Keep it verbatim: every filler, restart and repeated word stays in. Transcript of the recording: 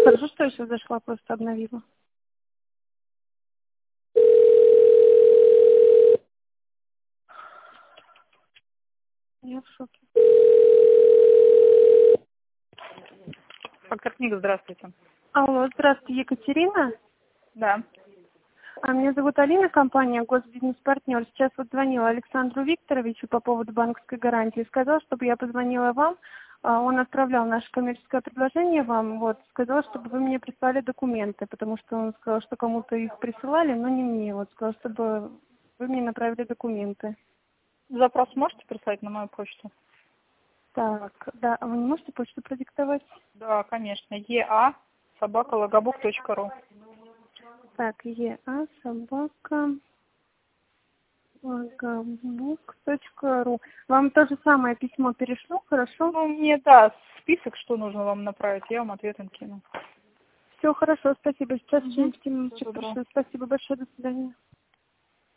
Хорошо, что я сейчас зашла, просто обновила. Я в шоке. Фактор книга, здравствуйте. Алло, здравствуйте, Екатерина. Да. А меня зовут Алина, компания Госбизнес-партнер. Сейчас вот звонила Александру Викторовичу по поводу банковской гарантии. Сказал, чтобы я позвонила вам. А, Он отправлял наше коммерческое предложение вам. Вот, сказал, чтобы вы мне прислали документы, потому что он сказал, что кому-то их присылали, но не мне. Вот сказал, чтобы вы мне направили документы. Запрос можете прислать на мою почту? Так, да, а вы не можете почту продиктовать? Да, конечно. еа собака логобук точка ру. Так, еа собака логобук точка ру. Вам то же самое письмо перешло, хорошо? Ну, мне, да, список, что нужно вам направить, я вам ответом кину. Все хорошо, спасибо. Сейчас Угу. через пять минут Всего доброго. пришлю. Спасибо большое, до свидания.